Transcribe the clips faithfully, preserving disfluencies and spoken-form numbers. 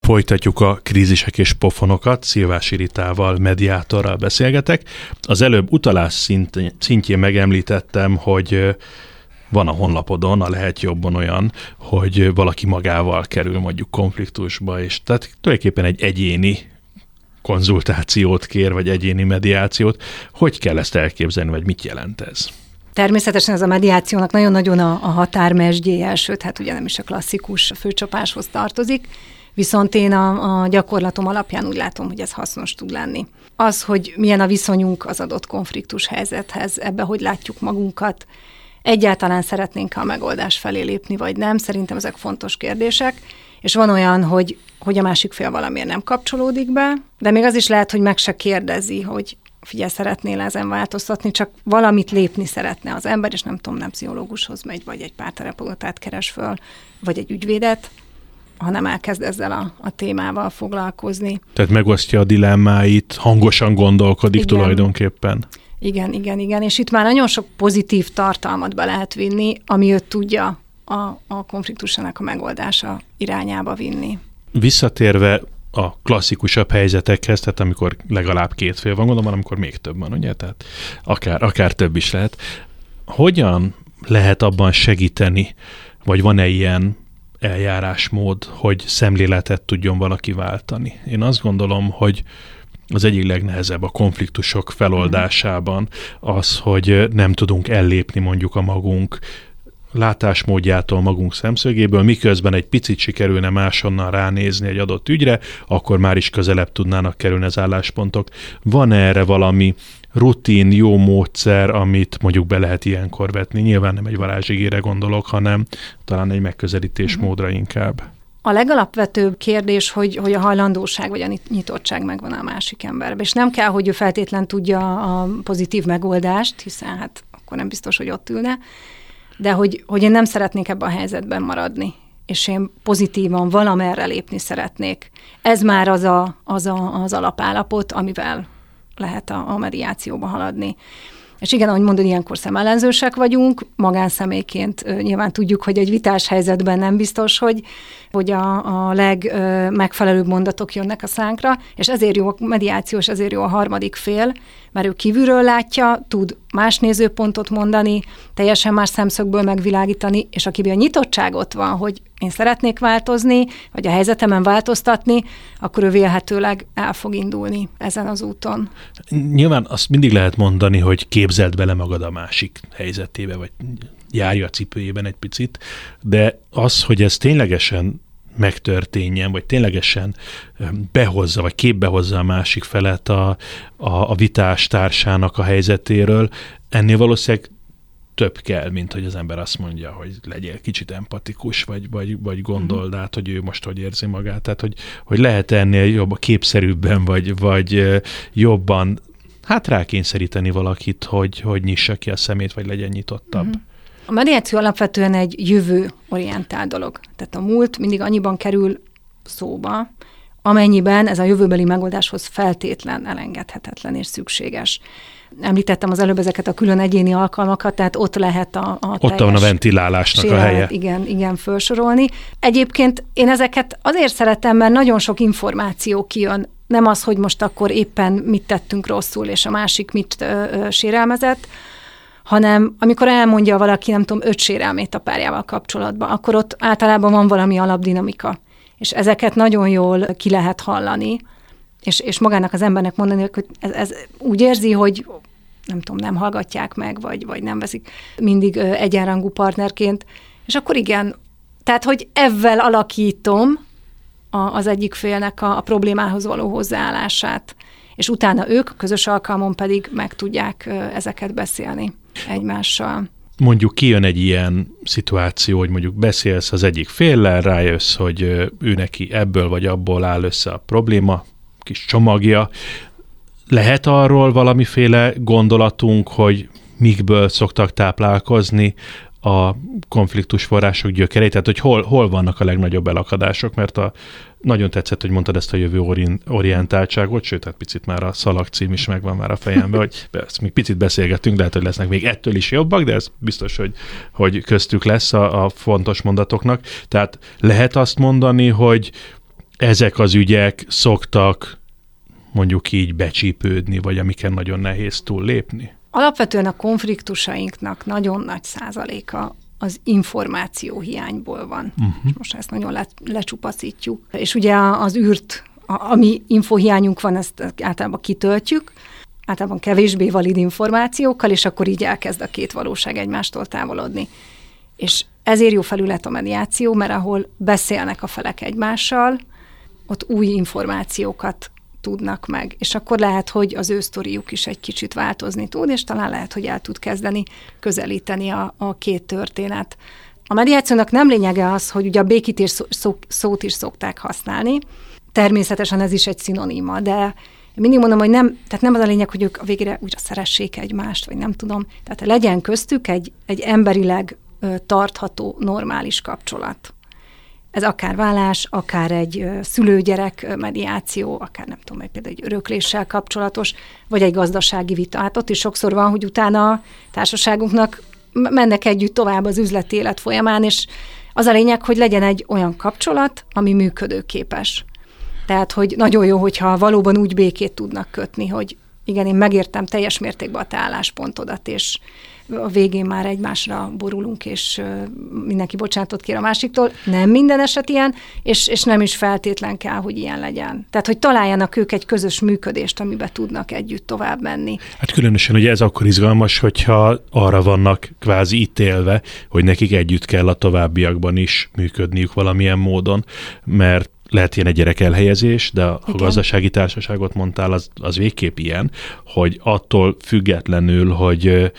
Folytatjuk a krízisek és pofonokat, Szilvási Ritával, mediátorral beszélgetek. Az előbb utalás szint, szintjén megemlítettem, hogy van a honlapodon, a Lehet Jobban olyan, hogy valaki magával kerül mondjuk konfliktusba, és tehát tulajdonképpen egy egyéni konzultációt kér, vagy egyéni mediációt. Hogy kell ezt elképzelni, vagy mit jelent ez? Természetesen ez a mediációnak nagyon-nagyon a, a határmesdjéje, sőt, hát ugye nem is a klasszikus főcsapáshoz tartozik, viszont én a, a gyakorlatom alapján úgy látom, hogy ez hasznos tud lenni. Az, hogy milyen a viszonyunk az adott konfliktus helyzethez, ebbe hogy látjuk magunkat, egyáltalán szeretnénk a megoldás felé lépni, vagy nem, szerintem ezek fontos kérdések, és van olyan, hogy, hogy a másik fél valamiért nem kapcsolódik be, de még az is lehet, hogy meg se kérdezi, hogy figyelj, szeretnél ezen változtatni, csak valamit lépni szeretne az ember, és nem tudom, nem pszichológushoz megy, vagy egy párterapeutát keres föl, vagy egy ügyvédet, hanem elkezd ezzel a, a témával foglalkozni. Tehát megosztja a dilemmáit, hangosan gondolkodik igen. tulajdonképpen. Igen, igen, igen, és itt már nagyon sok pozitív tartalmat be lehet vinni, ami őt tudja a, a konfliktusának a megoldása irányába vinni. Visszatérve a klasszikusabb helyzetekhez, tehát amikor legalább két fél van, gondolom, amikor még több van, ugye? Tehát akár, akár több is lehet. Hogyan lehet abban segíteni, vagy van-e ilyen eljárásmód, hogy szemléletet tudjon valaki váltani? Én azt gondolom, hogy az egyik legnehezebb a konfliktusok feloldásában az, hogy nem tudunk ellépni mondjuk a magunk látásmódjától, magunk szemszögéből, miközben egy picit sikerülne máshonnan ránézni egy adott ügyre, akkor már is közelebb tudnának kerülni az álláspontok. Van erre valami rutin, jó módszer, amit mondjuk be lehet ilyenkor vetni? Nyilván nem egy varázsigére gondolok, hanem talán egy megközelítésmódra inkább. A legalapvetőbb kérdés, hogy, hogy a hajlandóság vagy a nyitottság megvan a másik emberben. És nem kell, hogy ő feltétlen tudja a pozitív megoldást, hiszen hát akkor nem biztos, hogy ott ülne, de hogy, hogy én nem szeretnék ebben a helyzetben maradni, és én pozitívan valamerre lépni szeretnék. Ez már az a, az, a, az alapállapot, amivel lehet a, a mediációba haladni. És igen, ahogy mondod, ilyenkor szemellenzősek vagyunk, magánszemélyként nyilván tudjuk, hogy egy vitás helyzetben nem biztos, hogy, hogy a, a legmegfelelőbb mondatok jönnek a szánkra, és ezért jó a mediáció, és ezért jó a harmadik fél, mert ő kívülről látja, tud más nézőpontot mondani, teljesen más szemszögből megvilágítani, és akiben a nyitottság ott van, hogy én szeretnék változni, vagy a helyzetemen változtatni, akkor ő vélhetőleg el fog indulni ezen az úton. Nyilván azt mindig lehet mondani, hogy képzeld bele magad a másik helyzetébe, vagy járja a cipőjében egy picit, de az, hogy ez ténylegesen megtörténjen, vagy ténylegesen behozza, vagy képbe hozza a másik felet a, a, a vitás társának a helyzetéről, ennél valószínűleg több kell, mint hogy az ember azt mondja, hogy legyél kicsit empatikus, vagy, vagy, vagy gondold át, hogy ő most hogy érzi magát. Tehát, hogy, hogy lehet ennél jobb, képszerűbben, vagy, vagy jobban hát rákényszeríteni valakit, hogy, hogy nyissa ki a szemét, vagy legyen nyitottabb. Mm-hmm. A mediáció alapvetően egy jövőorientált dolog. Tehát a múlt mindig annyiban kerül szóba, amennyiben ez a jövőbeli megoldáshoz feltétlen elengedhetetlen és szükséges. Említettem az előbb ezeket a külön egyéni alkalmakat, tehát ott lehet a, a ott van a ventilálásnak a helye. Igen, igen, felsorolni. Egyébként én ezeket azért szeretem, mert nagyon sok információ kijön. Nem az, hogy most akkor éppen mit tettünk rosszul, és a másik mit ö, ö, sérelmezett, hanem amikor elmondja valaki, nem tudom, öt sérelmét a párjával kapcsolatban, akkor ott általában van valami alapdinamika. És ezeket nagyon jól ki lehet hallani, és, és magának az embernek mondani, hogy ez, ez úgy érzi, hogy nem tudom, nem hallgatják meg, vagy, vagy nem veszik mindig egyenrangú partnerként. És akkor igen, tehát, hogy ezzel alakítom a, az egyik félnek a, a problémához való hozzáállását, és utána ők, közös alkalmon pedig meg tudják ezeket beszélni egymással. Mondjuk kijön egy ilyen szituáció, hogy mondjuk beszélsz az egyik féllel, rájössz, hogy ő neki ebből vagy abból áll össze a probléma, kis csomagja. Lehet arról valamiféle gondolatunk, hogy mikből szoktak táplálkozni a konfliktus források gyökerei, tehát hogy hol, hol vannak a legnagyobb elakadások, mert a, nagyon tetszett, hogy mondtad ezt a jövő orientáltságot, sőt, hát picit már a Szalag cím is megvan már a fejembe, hogy ezt még picit beszélgettünk, lehet, hogy lesznek még ettől is jobbak, de ez biztos, hogy, hogy köztük lesz a, a fontos mondatoknak. Tehát lehet azt mondani, hogy ezek az ügyek szoktak mondjuk így becsípődni, vagy amiken nagyon nehéz túllépni? Alapvetően a konfliktusainknak nagyon nagy százaléka az információ hiányból van. Uh-huh. Most ezt nagyon le, lecsupaszítjuk. És ugye az űrt, a, ami infohiányunk van, ezt általában kitöltjük, általában kevésbé valid információkkal, és akkor így elkezd a két valóság egymástól távolodni. És ezért jó felület a mediáció, mert ahol beszélnek a felek egymással, ott új információkat tudnak meg. És akkor lehet, hogy az ő sztoriuk is egy kicsit változni tud, és talán lehet, hogy el tud kezdeni közelíteni a, a két történet. A mediációnak nem lényege az, hogy ugye a békítés szó, szó, szót is szokták használni. Természetesen ez is egy szinoníma, de mindig mondom, hogy nem, tehát nem az a lényeg, hogy ők a végére újra szeressék egymást, vagy nem tudom. Tehát legyen köztük egy, egy emberileg ö, tartható, normális kapcsolat. Ez akár vállás, akár egy szülő-gyerek mediáció, akár nem tudom, például egy örökléssel kapcsolatos, vagy egy gazdasági vita. Hát ott is sokszor van, hogy utána a társaságunknak mennek együtt tovább az üzleti élet folyamán, és az a lényeg, hogy legyen egy olyan kapcsolat, ami működőképes. Tehát, hogy nagyon jó, hogyha valóban úgy békét tudnak kötni, hogy igen, én megértem teljes mértékben a te álláspontodat, és a végén már egymásra borulunk, és mindenki bocsánatot kér a másiktól. Nem minden eset ilyen, és, és nem is feltétlen kell, hogy ilyen legyen. Tehát, hogy találjanak ők egy közös működést, amiben tudnak együtt tovább menni. Hát különösen, hogy ez akkor izgalmas, hogyha arra vannak kvázi ítélve, hogy nekik együtt kell a továbbiakban is működniük valamilyen módon, mert lehet ilyen egy gyerek elhelyezés, de a igen. gazdasági társaságot mondtál, az, az végképp ilyen, hogy attól függetlenül, hogy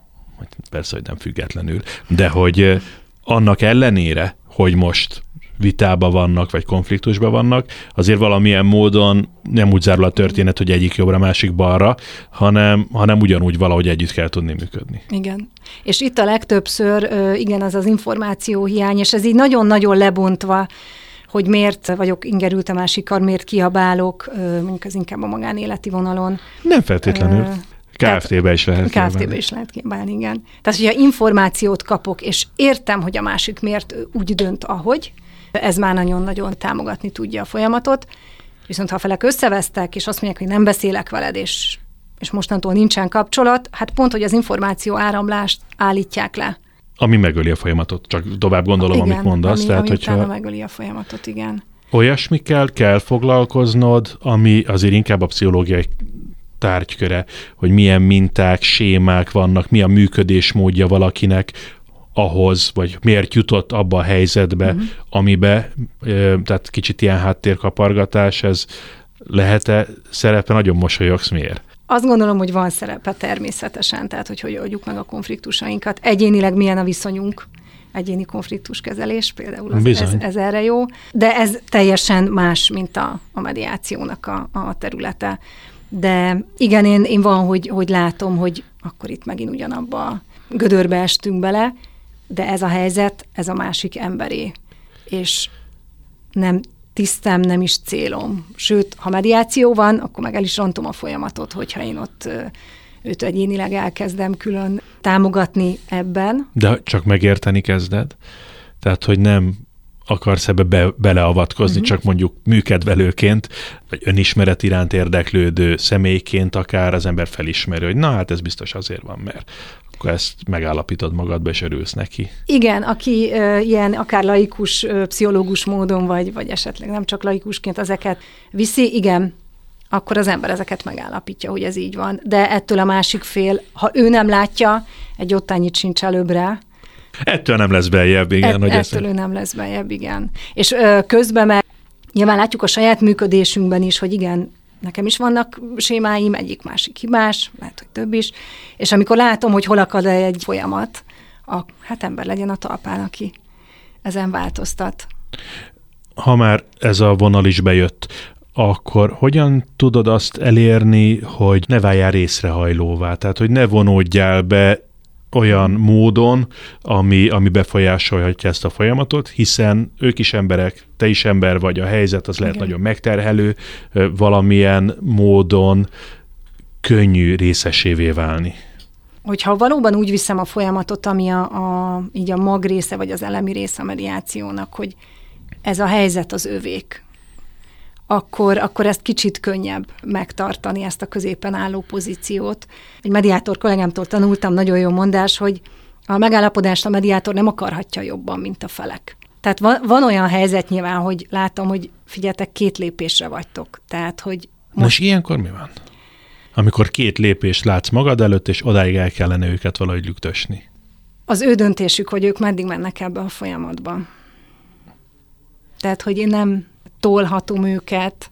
persze, hogy nem függetlenül, de hogy annak ellenére, hogy most vitába vannak, vagy konfliktusban vannak, azért valamilyen módon nem úgy zárul a történet, hogy egyik jobbra, másik balra, hanem, hanem ugyanúgy valahogy együtt kell tudni működni. Igen. És itt a legtöbbször, igen, az az információhiány, és ez így nagyon-nagyon lebontva, hogy miért vagyok ingerült a másikkal, miért kiabálok, mondjuk az inkább a magánéleti vonalon. Nem feltétlenül. ká ef té-be is lehet kiabálni. ká ef té-be is lehet kiabálni, igen. Tehát, hogyha információt kapok, és értem, hogy a másik miért úgy dönt, ahogy, ez már nagyon-nagyon támogatni tudja a folyamatot. Viszont ha a felek összevesztek, és azt mondják, hogy nem beszélek veled, és, és mostantól nincsen kapcsolat, hát pont, hogy az információ áramlást állítják le. Ami megöli a folyamatot, csak tovább gondolom, igen, amit mondasz. Ami, tehát, ami hogyha utána megöli a folyamatot, igen. Olyasmikkel kell foglalkoznod, ami azért inkább a pszichológiai tárgyköre, hogy milyen minták, sémák vannak, mi a működésmódja valakinek ahhoz, vagy miért jutott abba a helyzetbe, uh-huh. amibe, tehát kicsit ilyen háttérkapargatás, ez lehet-e szerepe? Nagyon mosolyogsz, miért? Azt gondolom, hogy van szerepe természetesen, tehát hogy hogy oldjuk meg a konfliktusainkat. Egyénileg milyen a viszonyunk, egyéni konfliktuskezelés például, az, ez, ez erre jó, de ez teljesen más, mint a, a mediációnak a, a területe. De igen, én, én van, hogy, hogy látom, hogy akkor itt megint ugyanabba a gödörbe estünk bele, de ez a helyzet, ez a másik emberé. És nem tisztem, nem is célom. Sőt, ha mediáció van, akkor meg el is rontom a folyamatot, hogyha én ott őt egyénileg elkezdem külön támogatni ebben. De csak megérteni kezded? Tehát, hogy nem akarsz ebbe be, beleavatkozni, uh-huh. csak mondjuk műkedvelőként, vagy önismeret iránt érdeklődő személyként akár az ember felismeri, hogy na hát ez biztos azért van, mert akkor ezt megállapítod magadba, és örülsz neki. Igen, aki uh, ilyen akár laikus, uh, pszichológus módon, vagy, vagy esetleg nem csak laikusként ezeket viszi, igen, akkor az ember ezeket megállapítja, hogy ez így van. De ettől a másik fél, ha ő nem látja, egy ottányit sincs előbbre. Ettől nem lesz beljebb, igen. Et, hogy ettől ő nem lesz beljebb, igen. És ö, közben meg nyilván látjuk a saját működésünkben is, hogy igen, nekem is vannak sémáim, egyik-másik hibás, lehet, hogy több is, és amikor látom, hogy hol akad egy folyamat, a, hát ember legyen a talpán, aki ezen változtat. Ha már ez a vonal is bejött, akkor hogyan tudod azt elérni, hogy ne váljál részrehajlóvá? Tehát, hogy ne vonódjál be olyan módon, ami, ami befolyásolhatja ezt a folyamatot, hiszen ők is emberek, te is ember vagy, a helyzet az lehet igen. nagyon megterhelő, valamilyen módon könnyű részesévé válni. Hogyha valóban úgy viszem a folyamatot, ami a, a, így a mag része, vagy az elemi része a mediációnak, hogy ez a helyzet az övék, akkor, akkor ezt kicsit könnyebb megtartani, ezt a középen álló pozíciót. Egy mediátor kollégámtól tanultam, nagyon jó mondás, hogy a megállapodást a mediátor nem akarhatja jobban, mint a felek. Tehát van, van olyan helyzet nyilván, hogy látom, hogy figyeljetek, két lépésre vagytok. Tehát, hogy most... Most ilyenkor mi van? Amikor két lépést látsz magad előtt, és odáig el kellene őket valahogy lüktösni. Az ő döntésük, hogy ők meddig mennek ebbe a folyamatban. Tehát, hogy én nem tolhatom őket.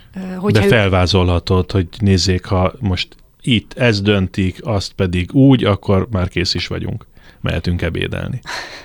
De felvázolhatod, hogy nézzék, ha most itt ezt döntik, azt pedig úgy, akkor már kész is vagyunk. Mehetünk ebédelni.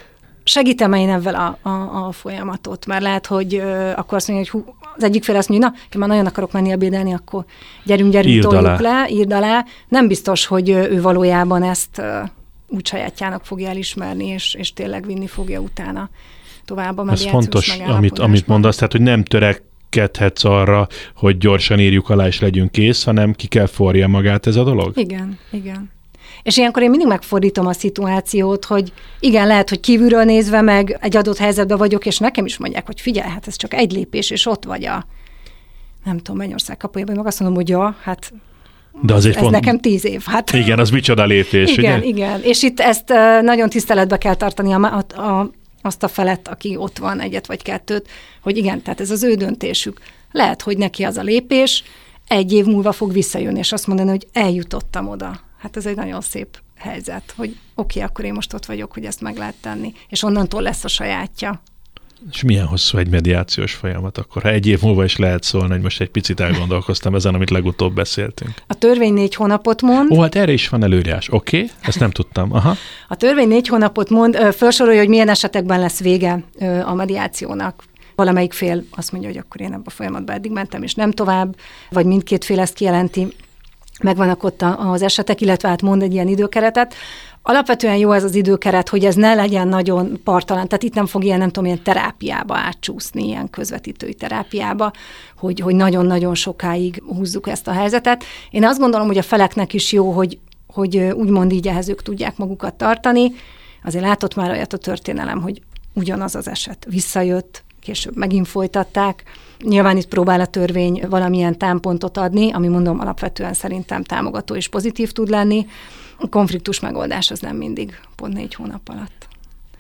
Segítem én ebben a, a, a folyamatot, mert lehet, hogy uh, akkor azt mondja, hogy hú, az egyik fél azt mondja, na, én már nagyon akarok menni ebédelni, akkor gyerünk, gyerünk, írd toljuk alá. le, írd alá. Nem biztos, hogy ő valójában ezt uh, úgy sajátjának fogja elismerni, és, és tényleg vinni fogja utána tovább a mediációs megállapodásban. Ez fontos, amit, amit mondasz, tehát, hogy nem törekedhetsz arra, hogy gyorsan írjuk alá, és legyünk kész, hanem ki kell forja magát ez a dolog? Igen, igen. És ilyenkor én mindig megfordítom a szituációt, hogy igen, lehet, hogy kívülről nézve meg egy adott helyzetben vagyok, és nekem is mondják, hogy figyelj, hát ez csak egy lépés, és ott vagy a, nem tudom, Mennyország kapujában, meg azt mondom, hogy ja, hát de az ez pont... nekem tíz év. Hát. Igen, az micsoda lépés, igen, ugye? Igen, és itt ezt nagyon tiszteletbe kell tartani a, a, a, azt a felet, aki ott van, egyet vagy kettőt, hogy igen, tehát ez az ő döntésük. Lehet, hogy neki az a lépés, egy év múlva fog visszajönni, és azt mondani, hogy eljutottam oda. Hát ez egy nagyon szép helyzet, hogy oké, okay, akkor én most ott vagyok, hogy ezt meg lehet tenni, és onnantól lesz a sajátja. És milyen hosszú egy mediációs folyamat akkor? Ha egy év múlva is lehet szólni, hogy most egy picit elgondolkoztam ezen, amit legutóbb beszéltünk. A törvény négy hónapot mond. Ó, hát erre is van előírás. Oké, okay, ezt nem tudtam. Aha. A törvény négy hónapot mond, felsorolja, hogy milyen esetekben lesz vége a mediációnak. Valamelyik fél azt mondja, hogy akkor én ebben a folyamatban eddig mentem, és nem tovább, vagy mindkét fél ezt kijelenti. Megvannak ott az esetek, illetve hát mond egy ilyen időkeretet. Alapvetően jó ez az időkeret, hogy ez ne legyen nagyon partalan, tehát itt nem fog ilyen, nem tudom, ilyen terápiába átcsúszni, ilyen közvetítői terápiába, hogy, hogy nagyon-nagyon sokáig húzzuk ezt a helyzetet. Én azt gondolom, hogy a feleknek is jó, hogy, hogy úgymond így ehhez ők tudják magukat tartani. Azért látott már olyat a történelem, hogy ugyanaz az eset visszajött, később megint folytatták. Nyilván itt próbál a törvény valamilyen támpontot adni, ami mondom alapvetően szerintem támogató és pozitív tud lenni. A konfliktus megoldás az nem mindig pont négy hónap alatt.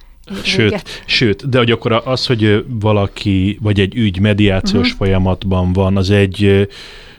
Sőt, sőt, de hogy akkor az, hogy valaki vagy egy ügy mediációs uh-huh. folyamatban van, az egy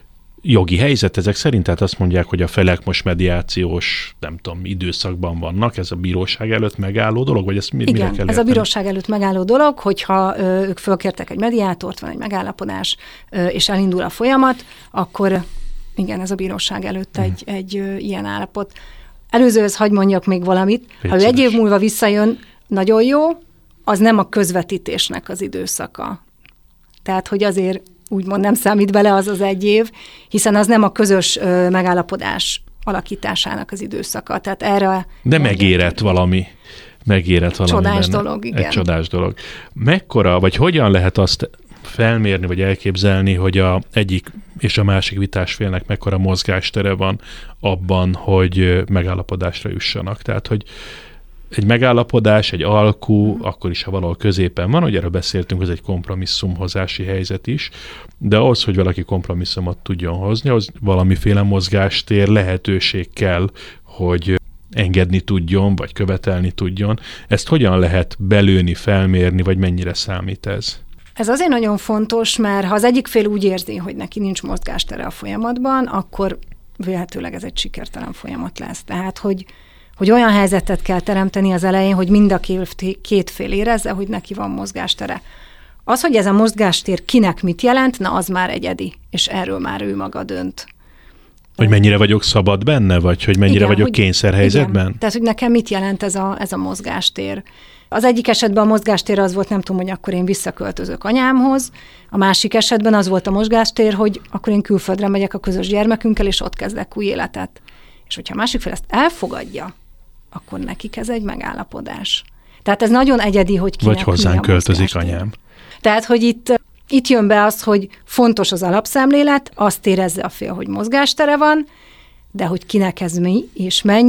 jogi helyzet ezek szerint? Tehát azt mondják, hogy a felek most mediációs, nem tudom, időszakban vannak, ez a bíróság előtt megálló dolog, vagy ezt mire Igen, kell érteni? Ez a bíróság előtt megálló dolog, hogyha ö, ők fölkértek egy mediátort, van egy megállapodás, ö, és elindul a folyamat, akkor igen, ez a bíróság előtt hmm. egy, egy ö, ilyen állapot. Előzőhöz hagy mondjak még valamit. Légy ha ő egy év múlva visszajön, nagyon jó, az nem a közvetítésnek az időszaka. Tehát, hogy azért úgymond nem számít bele az az egy év, hiszen az nem a közös ö, megállapodás alakításának az időszaka. Tehát erre... De megérett valami. Megérett valami Csodás benne. dolog, igen. Egy csodás dolog. Mekkora, vagy hogyan lehet azt felmérni, vagy elképzelni, hogy a egyik és a másik vitásfélnek mekkora mozgástere van abban, hogy megállapodásra jussanak? Tehát, hogy egy megállapodás, egy alkú, mm. akkor is, ha valahol középen van, hogy erről beszéltünk, ez egy kompromisszumhozási helyzet is, de ahhoz, hogy valaki kompromisszumot tudjon hozni, az valamiféle mozgástér, lehetőség kell, hogy engedni tudjon, vagy követelni tudjon. Ezt hogyan lehet belőni, felmérni, vagy mennyire számít ez? Ez azért nagyon fontos, mert ha az egyik fél úgy érzi, hogy neki nincs mozgástere a folyamatban, akkor vélhetőleg ez egy sikertelen folyamat lesz. Tehát, hogy hogy olyan helyzetet kell teremteni az elején, hogy mind a két fél érezze, hogy neki van mozgástere. Az, hogy ez a mozgástér kinek mit jelent, na az már egyedi, és erről már ő maga dönt. Hogy mennyire vagyok szabad benne, vagy hogy mennyire igen, vagyok hogy, kényszerhelyzetben? Igen. Tehát, hogy nekem mit jelent ez a, ez a mozgástér. Az egyik esetben a mozgástér az volt, nem tudom, hogy akkor én visszaköltözök anyámhoz, a másik esetben az volt a mozgástér, hogy akkor én külföldre megyek a közös gyermekünkkel, és ott kezdek új életet. És hogyha a másik fél ezt elfogadja, akkor nekik ez egy megállapodás. Tehát ez nagyon egyedi, hogy kinek vagy hozzánk költözik anyám. Tehát, hogy itt, itt jön be az, hogy fontos az alapszemlélet, azt érezze a fél, hogy mozgástere van, de hogy kinek ez mi és mennyi,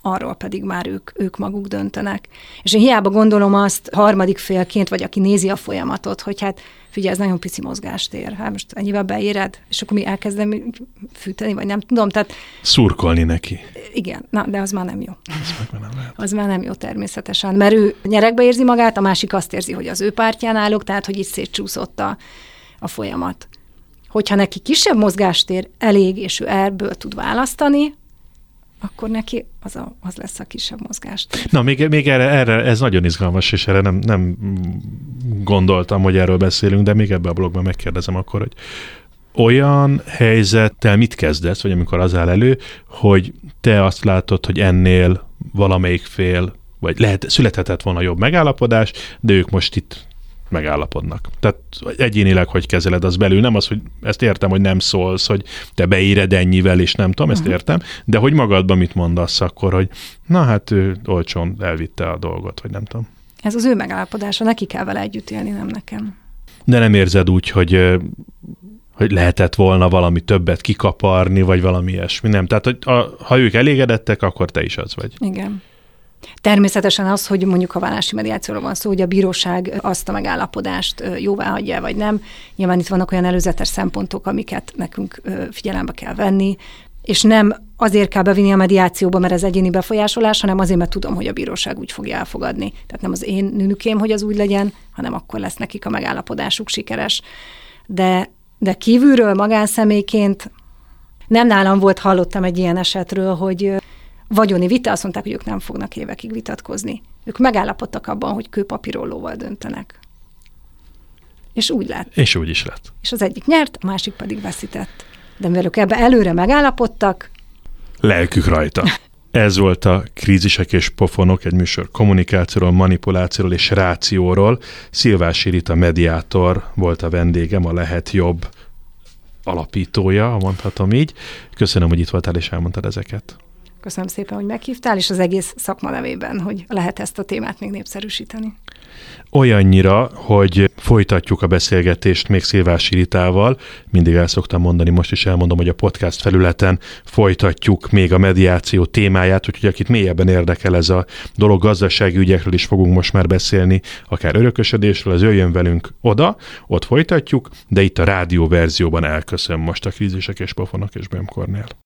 arról pedig már ők, ők maguk döntenek. És én hiába gondolom azt harmadik félként, vagy aki nézi a folyamatot, hogy hát figyelj, ez nagyon pici mozgástér, hát most ennyivel beéred, és akkor mi elkezdem fűteni, vagy nem tudom, tehát... Szurkolni neki. Igen, na, de az már nem jó. Az, meg nem lehet. Az már nem jó természetesen, mert ő nyeregbe érzi magát, a másik azt érzi, hogy az ő pártján állok, tehát hogy itt szétcsúszott a, a folyamat. Hogyha neki kisebb mozgástér elég, és ő ebből tud választani, akkor neki az, a, az lesz a kisebb mozgástér. Na, még, még erre, erre, ez nagyon izgalmas, és erre nem, nem gondoltam, hogy erről beszélünk, de még ebben a blogban megkérdezem akkor, hogy olyan helyzettel mit kezdesz, vagy amikor az áll elő, hogy te azt látod, hogy ennél valamelyik fél, vagy lehet, születhetett volna jobb megállapodás, de ők most itt megállapodnak. Tehát egyénileg hogy kezeled, az belül nem az, hogy ezt értem, hogy nem szólsz, hogy te beíred ennyivel, és nem tudom, ezt uh-huh. értem, de hogy magadban mit mondasz akkor, hogy na hát ő olcsón elvitte a dolgot, vagy nem tudom. Ez az ő megállapodása, neki kell vele együtt élni, nem nekem. De nem érzed úgy, hogy, hogy lehetett volna valami többet kikaparni, vagy valami ilyesmi, nem? Tehát, hogy a, ha ők elégedettek, akkor te is az vagy. Igen. Természetesen az, hogy mondjuk a vállási mediációról van szó, hogy a bíróság azt a megállapodást jóvá hagyja, vagy nem. Nyilván itt vannak olyan előzetes szempontok, amiket nekünk figyelembe kell venni, és nem azért kell bevinni a mediációba, mert ez egyéni befolyásolás, hanem azért, mert tudom, hogy a bíróság úgy fogja elfogadni. Tehát nem az én nünükém, hogy az úgy legyen, hanem akkor lesz nekik a megállapodásuk sikeres. De, de kívülről magánszemélyként nem nálam volt, hallottam egy ilyen esetről, hogy vagyoni vita, azt mondták, hogy ők nem fognak évekig vitatkozni. Ők megállapodtak abban, hogy kőpapírollóval döntenek. És úgy lett. És úgy is lett. És az egyik nyert, a másik pedig veszített. De mivel ők ebbe előre megállapodtak... Lelkük rajta. Ez volt a Krízisek és pofonok, egy műsor kommunikációról, manipulációról és rációról. Szilvási Rita mediátor volt a vendégem, a Lehet Jobb alapítója, ha mondhatom így. Köszönöm, hogy itt voltál és elmondtad ezeket. Köszönöm szépen, hogy meghívtál, és az egész szakma nevében, hogy lehet ezt a témát még népszerűsíteni. Olyannyira, hogy folytatjuk a beszélgetést még Szilvási Ritával. Mindig el szoktam mondani, most is elmondom, hogy a podcast felületen folytatjuk még a mediáció témáját, úgyhogy akit mélyebben érdekel ez a dolog, gazdasági ügyekről is fogunk most már beszélni, akár örökösödésről, az jöjjön velünk oda, ott folytatjuk, de itt a rádió verzióban elköszön most a Krízisek és pofonok és Böhm Kornél.